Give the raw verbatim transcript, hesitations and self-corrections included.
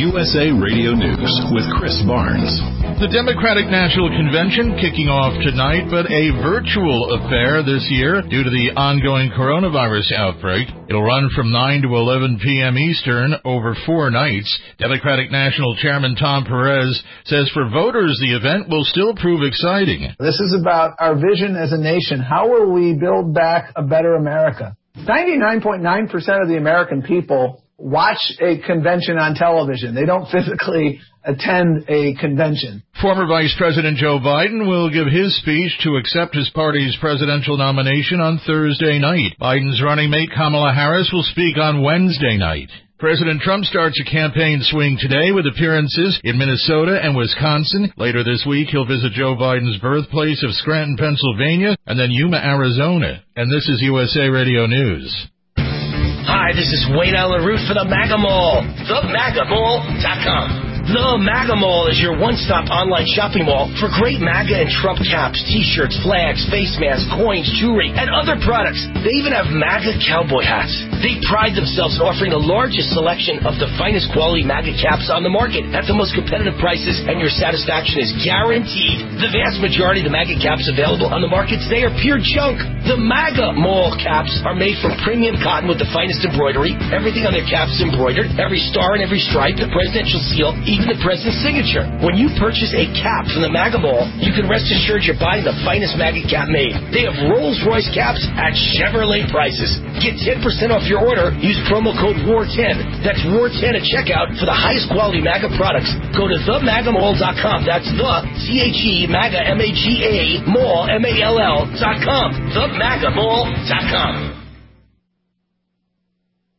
U S A Radio News with Chris Barnes. The Democratic National Convention kicking off tonight, but a virtual affair this year due to the ongoing coronavirus outbreak. It'll run from nine to eleven p.m. Eastern over four nights. Democratic National Chairman Tom Perez says for voters, the event will still prove exciting. This is about our vision as a nation. How will we build back a better America? ninety-nine point nine percent of the American people watch a convention on television. They don't physically attend a convention. Former Vice President Joe Biden will give his speech to accept his party's presidential nomination on Thursday night. Biden's running mate Kamala Harris will speak on Wednesday night. President Trump starts a campaign swing today with appearances in Minnesota and Wisconsin. Later this week, he'll visit Joe Biden's birthplace of Scranton, Pennsylvania, and then Yuma, Arizona. And this is U S A Radio News. Hi, this is Wayne Allen Root for the MAGA Mall, the maga mall dot com. The MAGA Mall is your one-stop online shopping mall for great MAGA and Trump caps, T-shirts, flags, face masks, coins, jewelry, and other products. They even have MAGA cowboy hats. They pride themselves in offering the largest selection of the finest quality MAGA caps on the market at the most competitive prices, and your satisfaction is guaranteed. The vast majority of the MAGA caps available on the market today are pure junk. The MAGA Mall caps are made from premium cotton with the finest embroidery. Everything on their caps is embroidered. Every star and every stripe, the presidential seal, even the president's signature. When you purchase a cap from the MAGA Mall, you can rest assured you're buying the finest MAGA cap made. They have Rolls-Royce caps at Chevrolet prices. Get ten percent off your order. Use promo code war ten. That's war ten at checkout for the highest quality MAGA products. Go to the maga mall dot com. That's the C H E MAGA M A G A Mall M A L L dot com. the maga mall dot com.